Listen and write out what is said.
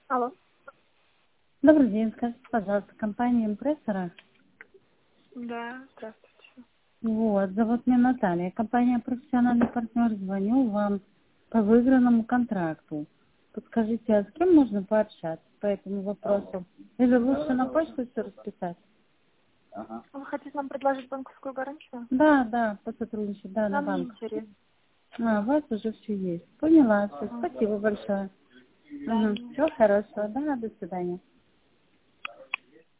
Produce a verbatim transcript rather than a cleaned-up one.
Алло. Добрый день, скажите, пожалуйста, компания импрессора. Да, здравствуйте. Вот, зовут меня Наталья. Компания «Профессиональный партнер». Звоню вам по выигранному контракту. Подскажите, а с кем можно пообщаться по этому вопросу? Или лучше на почту все расписать? Вы хотите нам предложить банковскую гарантию? Да, да, по сотрудничеству, да, на Нам не банк. интересно. А, у вас уже все есть. Поняла, все. Ага. Спасибо большое. Да, Угу. не Всего хорошего. Да, до свидания.